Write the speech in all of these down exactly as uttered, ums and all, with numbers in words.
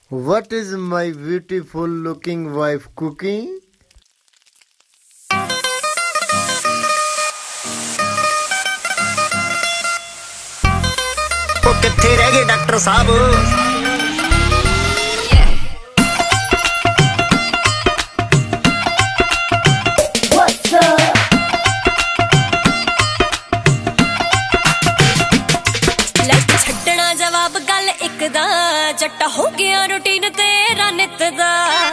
What is my beautiful looking wife cooking? ਉਹ ਕਿੱਥੇ ਰਹਿ ਗਏ ਡਾਕਟਰ ਸਾਹਿਬ? जवाब गल एक दा जट्टा हो गया रूटीन तेरा नित दा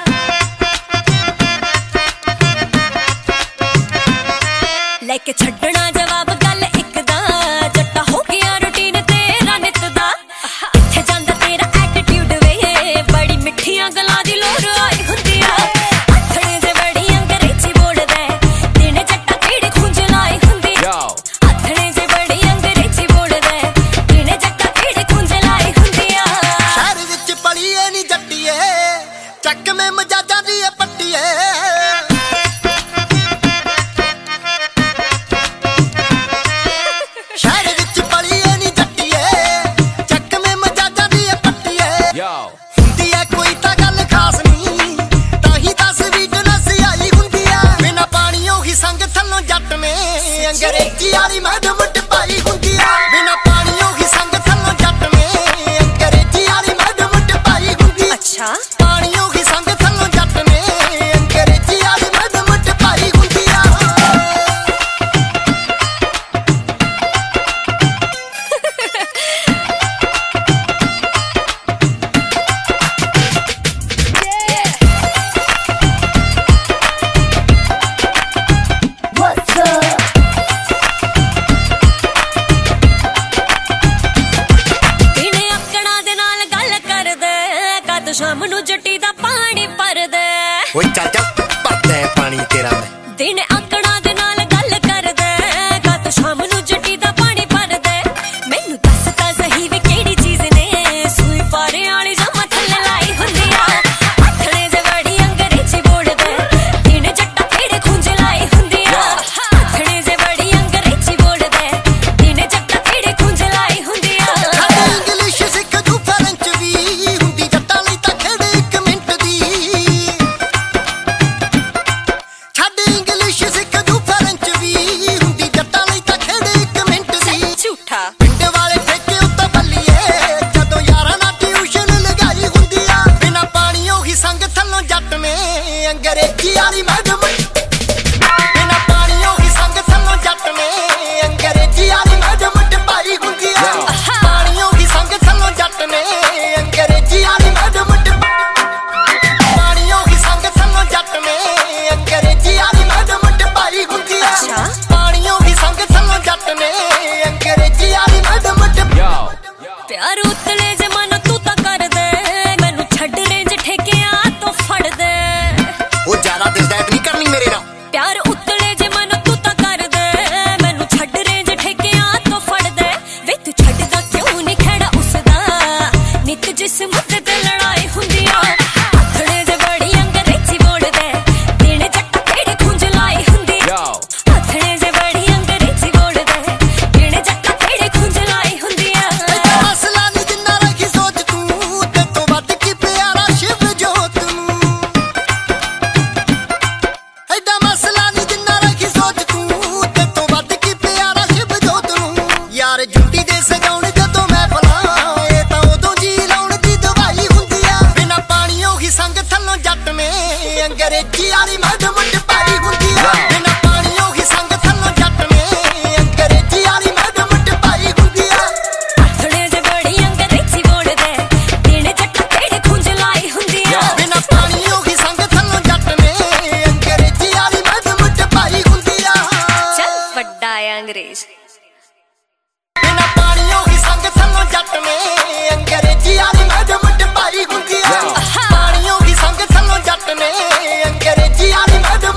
लेके छड्डना जवाब गल एक दा जट्टा हो गया रूटीन तेरा नित दा इत्थे जांदा तेरा एटीट्यूड वे बड़ी मिठियां गल्लां दी लोड़ आई हुंदी आ अथणे जे बड़ी अंग्रेजी बोलदा दिन जट्टा केड़े खुंज लाई हुंदी अथणे जे बड़ी अंग्रेजी बोलदा दिन जट्टा ਚੱਕ ਮੈਂ ਮਜਾਜਾਂ ਦੀ ਪੱਟੀਏ ਸ਼ਹਿਰ ਵਿੱਚ ਪਲੀਏ ਨੀ ਜੱਟੀਏ ਚੱਕ ਮੈਂ ਮਜਾਜਾਂ ਦੀ ਪੱਟੀਏ ਹੁੰਦੀ ਐ ਕੋਈ ਤਾਂ ਗੱਲ ਖਾਸ ਨਹੀਂ ਤਾਂ ਹੀ ਦਸ ਵੀ ਜਨਸ ਆਈ ਹੁੰਦੀ ਐ ਬਿਨਾ ਪਾਣੀਓ ਹੀ ਸੰਗ ਥੱਲੋਂ ਜੱਟ ਨੇ ਅੰਗਰੇਜ਼ੀ ਵਾਲੀ ਮੈਡਮ ਟਪਾਈ ਹੁੰਦੀ ਐ ਬਿਨਾ ਪਾਣੀਓ ਹੀ ਸੰਗ ਥੱਲੋਂ ਜੱਟ ਨੇ ਅੰਗਰੇਜ਼ੀ ਵਾਲੀ ਮੈਡਮ ਟਪਾਈ ਹੁੰਦੀ ਐ ਅੱਛਾ शाम नू जट्टी दा पानी भरदे ओए चल चल भरदे पानी तेरा मैं दिन आकड़ा दे नाल गल करदे कद शाम नू जट्टी दा पानी भरदे मैनू दस ता सही वे केड़ी चीज ने सूई पारे वाली जमा थल्ले लाई हुंदी आ अथणे जे बड़ी अंग्रेजी बोलदे दिन जट्टा केड़े खुंज लाई हुंदी आ अथणे जे बड़ी अंग्रेजी बोलदे दिन जट्टा केड़े खुंज लाई हुंदी आ इंग्लिश सिख जू फ्रेंच भी हुंदी जट्टा ਪਿੰਡ ਵਾਲੇ ਠੇਕੇ ਉੱਤੇ ਬੱਲੀਏ ਜਦੋਂ ਯਾਰਾਂ ਨਾਲ ਟਿਊਸ਼ਨ ਲਗਾਈ ਹੁੰਦੀ ਆ ਬਿਨਾ ਪਾਣੀਓ ਹੀ ਸੰਗ ਥੱਲੋਂ ਜੱਟ ਨੇ ਅੰਗਰੇਜ਼ੀ ਵਾਲੀ ਮੈਡਮ ਬਿਨਾ ਪਾਣੀਓ ਹੀ ਸੰਗ ਥੱਲੋਂ ਜੱਟ ਨੇ ਅੰਗਰੇਜ਼ੀ ਵਾਲੀ ਮੈਡਮ ਟਪਾਈ ਹੁੰਦੀ ਆ ਪਾਣੀਓ ਹੀ ਸੰਗ ਥੱਲੋਂ ਜੱਟ ਨੇ ਅੰਗਰੇਜ਼ੀ ਵਾਲੀ ਮੈਡਮ ਪਾਣੀਓ ਹੀ ਸੰਗ ਥੱਲੋਂ ਜੱਟ ਨੇ ਅੰਗਰੇਜ਼ੀ ਵਾਲੀ ਮੈਡਮ ਟਪਾਈ ਹੁੰਦੀ ਆ ਪਾਣੀਓ ਹੀ ਸੰਗ ਥੱਲੋਂ ਜੱਟ ਨੇ प्यार उतले जे मन तू ता कर दे मैनू छड्ड रेंज ठेकियां तो फड़ दे ओ ज्यादा दिसदा नहीं करनी मेरे नाल प्यार उतले जे मन तू ता कर दे मैनू छड्ड रेंज ठेकियां तो फड़ दे वे तू छड्डदा क्यों नहीं खड़ा उसदा नित जिस मुद्दे ते लड़ाई हुंदी आ अथणे जे बड़ी अंग्रेजी बोलदे दिन जट्टा केड़े खुंज लाई हुंदी अथणे जे बड़ी अंग्रेजी बोलदे दिन जट्टा केड़े खुंज लाई हुंदी आ ਜੁੱਤੀ ਦੇ ਸਜਾਉਣ ਜਦੋਂ ਮੈਂ ਫਲਾਂ ਇਹ ਤਾਂ ਉਦੋਂ ਜੀ ਲਾਉਣ ਦੀ ਦਵਾਈ ਹੁੰਦੀ ਆ ਬਿਨਾ ਪਾਣੀਓ ਹੀ ਸੰਗ ਥੱਲੋਂ ਜੱਟ ਨੇ ਅੰਗਰੇਜ਼ੀ ਵਾਲੀ ਮੈਡਮ ਟਪਾਈ ਹੁੰਦੀ ਆ ਬਿਨਾ ਪਾਣੀਓ ਹੀ ਸੰਗ ਥੱਲੋਂ ਜੱਟ ਨੇ ਅੰਗਰੇਜ਼ੀ ਵਾਲੀ ਮੈਡਮ ਟਪਾਈ ਹੁੰਦੀ ਆ ਅਥਣੇ ਜੇ ਬੜੀ ਅੰਗਰੇਜ਼ੀ ਬੋਲਦੇ ਦਿਨ ਜੱਟਾ ਕਿਹੜੇ ਖੁੰਝ ਲਾਈ ਹੁੰਦੀ ਆ ਬਿਨਾ ਪਾਣੀਓ ਹੀ ਸੰਗ ਥੱਲੋਂ ਜੱਟ ਨੇ ਅੰਗਰੇਜ਼ੀ ਵਾਲੀ ਮੈਡਮ ਟਪਾਈ ਹੁੰਦੀ ਆ ਚੱਲ ਵੱਡਾ ਅੰਗਰੇਜ਼ ਬਿਨਾ ਪਾਣੀਓ ਹੀ ਸੰਗ ਥੱਲੋਂ ਜੱਟ ਨੇ ਅੰਗਰੇਜ਼ੀ ਵਾਲੀ ਮੈਡਮ ਟਪਾਈ ਹੁੰਦੀ ਆ ਪਾਣੀਓ ਹੀ ਸੰਗ ਥੱਲੋਂ ਜੱਟ ਨੇ ਅੰਗਰੇਜ਼ੀ ਵਾਲੀ ਮੈਡਮ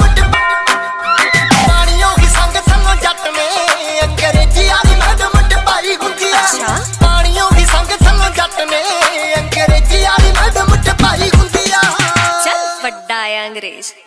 ਪਾਣੀਓ ਹੀ ਸੰਗ ਥੱਲੋਂ ਜੱਟ ਨੇ ਅੰਗਰੇਜ਼ੀ ਵਾਲੀ ਮੈਡਮ ਟਪਾਈ ਹੁੰਦੀ ਆ ਪਾਣੀਓ ਹੀ ਸੰਗ ਥੱਲੋਂ ਜੱਟ ਨੇ ਅੰਗਰੇਜ਼ੀ ਵਾਲੀ ਮੈਡਮ ਟਪਾਈ ਹੁੰਦੀ ਆ ਚੱਲ ਵੱਡਾ ਅੰਗਰੇਜ਼